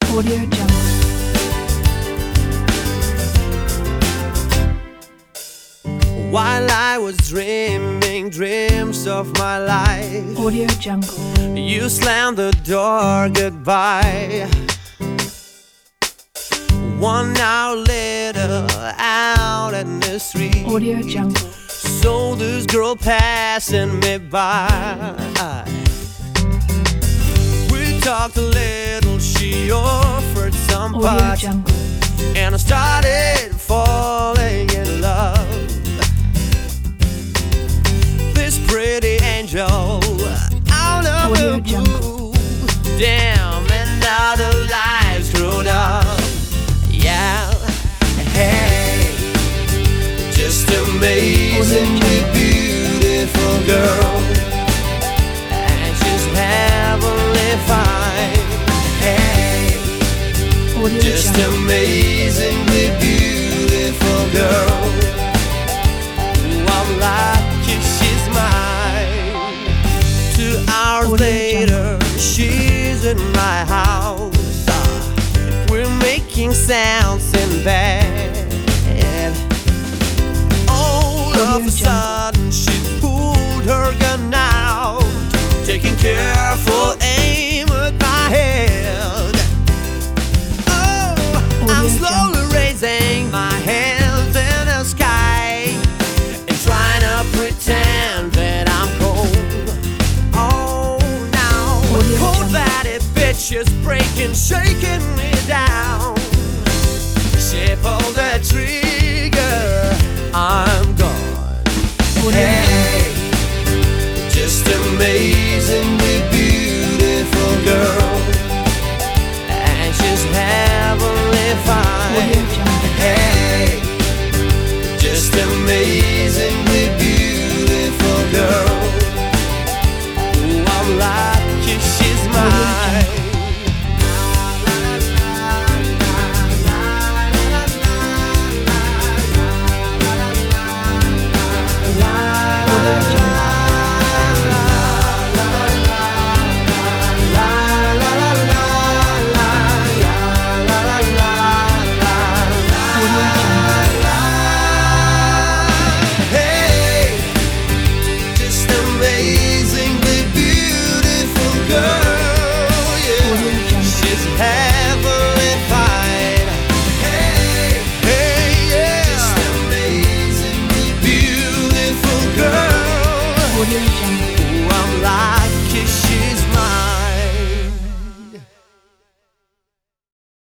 Audio Jungle. While I was dreaming dreams of my life, Audio Jungle. you slammed the door goodbye. 1 hour later, out in the street, Audio Jungle. saw this girl passing me by. We talked a little, she offered some Audio pot, Jungle. and I started falling in love. This pretty angel out of Audio the Jungle. blue, damn, and now the lights screwed up. Yeah, hey, just amazingly beautiful girl, and she's heavenly fine. Hey, Audio just Jungle. amazingly beautiful girl. Ooh, I'm lucky she's mine. 2 hours Audio later, she's in my house. We're making sounds in bed. All of a sudden, she pulled her gun out, taking careful aim at my head. Oh, I'm slowly raising my hands in the sky and trying to pretend that I'm cold. Oh, now cold-blooded bitch is breaking, shaking me down. She pulled the trigger, I'm gone. Hey, just amazingly beautiful girl, and she's heavenly fine. Hey, just amazing.